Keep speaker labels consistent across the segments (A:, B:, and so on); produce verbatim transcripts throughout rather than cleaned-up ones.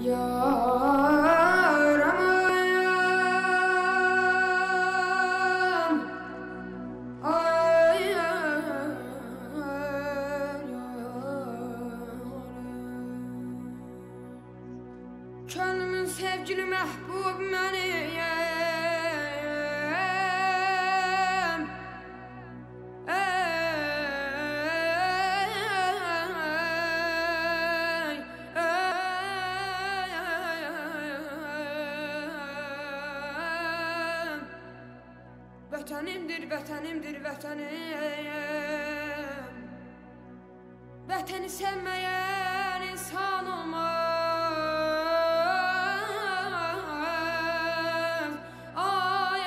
A: Yar aman, ay yar, könlümün sevgili məhbub məniyəm. Vətənimdir, vətənimdir, vətənim. Vətəni sevməyən insan olmaz. Ay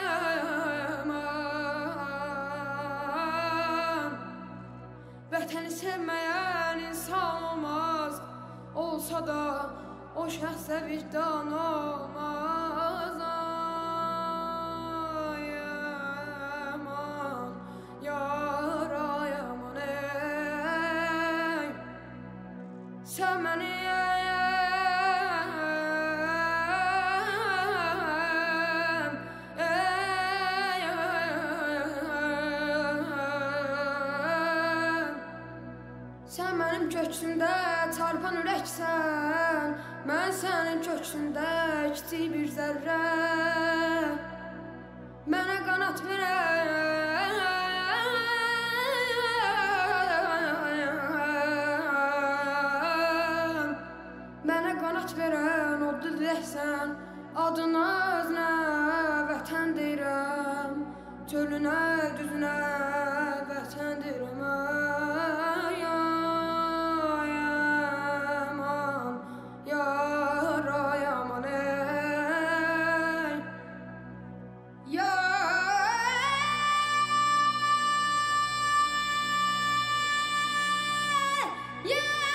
A: aman, vətəni sevməyən insan olmaz. Olsa da o şəxsə vicdan olmaz. Sen beni sen benim köksümdə çarpan ürəksən, mən sənin köksündə kiçik bir zərrə. Mənə qanat verən, mənə qanat verən o diləksən, adına özünə vətən deyirəm, çölünə, düzünə vətən deyirəm. Ay aman, yar ay aman, ey yar, yeah.